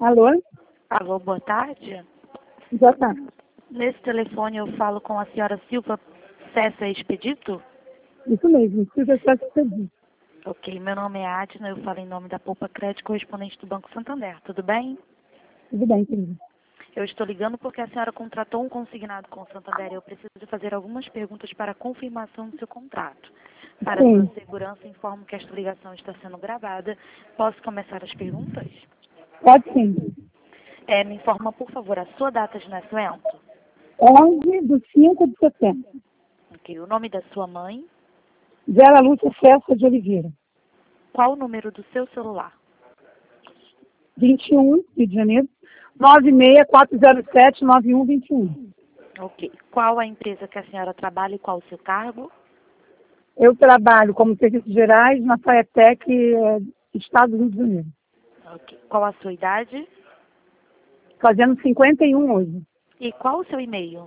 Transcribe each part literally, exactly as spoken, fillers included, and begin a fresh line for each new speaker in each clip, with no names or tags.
Alô?
Alô, boa tarde.
Já tá.
Nesse telefone eu falo com a senhora Silva Cessa Expedito?
Isso mesmo, precisa estar sucedido.
Ok, meu nome é Adna, eu falo em nome da Poupa Crédito, correspondente do Banco Santander, tudo bem?
Tudo bem, querido.
Eu estou ligando porque a senhora contratou um consignado com o Santander e eu preciso fazer algumas perguntas para a confirmação do seu contrato. Para
Sim,
sua segurança, informo que esta ligação está sendo gravada. Posso começar as perguntas?
pode sim.
É, me informa, por favor, a sua data de nascimento.
onze de cinco de setembro.
Ok, o nome da sua mãe.
Vera Lúcia Festa de Oliveira.
Qual o número do seu celular?
vinte e um, Rio de Janeiro. nove seis quatro zero sete nove um dois um.
Ok. Qual a empresa que a senhora trabalha e qual o seu cargo?
Eu trabalho como serviços gerais na Faetec, eh, Estado do Rio de Janeiro.
Ok. Qual a sua idade?
Fazendo cinquenta e um hoje.
E qual o seu e-mail?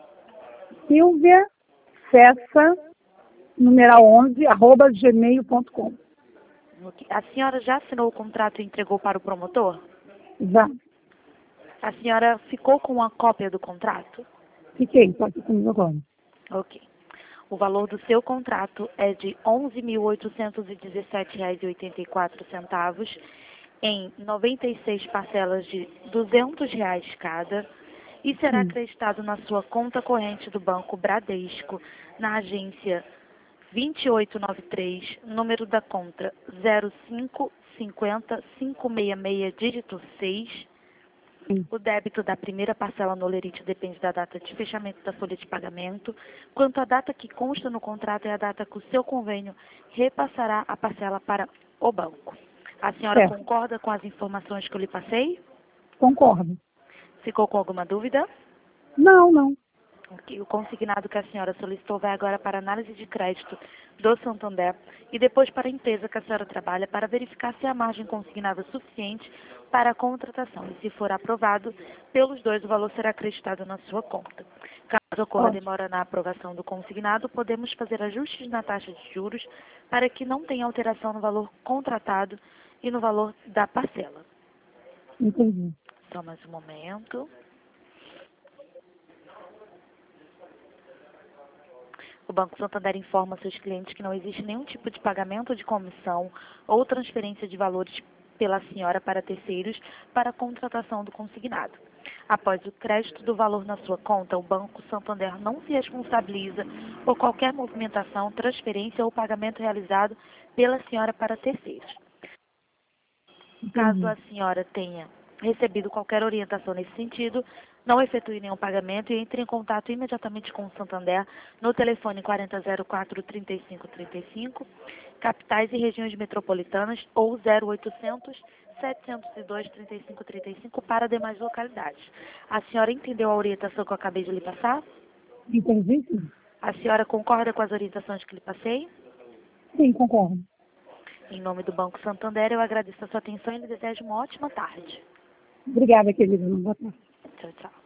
Silvia Festa, numeral onze, arroba gmail ponto com.
Ok. A senhora já assinou o contrato e entregou para o promotor?
Já.
A senhora ficou com uma cópia do contrato?
Fiquei, pode ser comigo agora.
Ok. O valor do seu contrato é de onze mil oitocentos e dezessete reais e oitenta e quatro centavos em noventa e seis parcelas de duzentos reais cada e será
Sim.
acreditado na sua conta corrente do Banco Bradesco, na agência vinte e oito noventa e três, número da conta zero cinco cinco zero cinco seis seis, dígito seis.
Sim.
O débito da primeira parcela no Olerite depende da data de fechamento da folha de pagamento. Quanto à data que consta no contrato é a data que o seu convênio repassará a parcela para o banco. A senhora
Certo.
concorda com as informações que eu lhe passei?
Concordo.
Ficou com alguma dúvida?
Não, não.
Ok. O consignado que a senhora solicitou vai agora para análise de crédito do Santander e depois para a empresa que a senhora trabalha para verificar se a margem consignada é suficiente para a contratação. E se for aprovado, pelos dois o valor será acreditado na sua conta. Caso ocorra
Ótimo.
demora na aprovação do consignado, podemos fazer ajustes na taxa de juros para que não tenha alteração no valor contratado e no valor da parcela.
Entendi.
Só mais um momento. O Banco Santander informa seus clientes que não existe nenhum tipo de pagamento de comissão ou transferência de valores pela senhora para terceiros para a contratação do consignado. Após o crédito do valor na sua conta, o Banco Santander não se responsabiliza por qualquer movimentação, transferência ou pagamento realizado pela senhora para terceiros. Caso
Entendi.
a senhora tenha recebido qualquer orientação nesse sentido, não efetue nenhum pagamento e entre em contato imediatamente com o Santander no telefone quarenta zero quatro, trinta e cinco trinta e cinco, capitais e regiões metropolitanas ou zero oitocentos, setecentos e dois, trinta e cinco trinta e cinco para demais localidades. A senhora entendeu a orientação que eu acabei de lhe passar?
Entendi, sim.
A senhora concorda com as orientações que lhe passei?
Sim, concordo.
Em nome do Banco Santander, eu agradeço a sua atenção e lhe desejo uma ótima tarde.
Obrigada, querida. Boa tarde.
Tchau, tchau.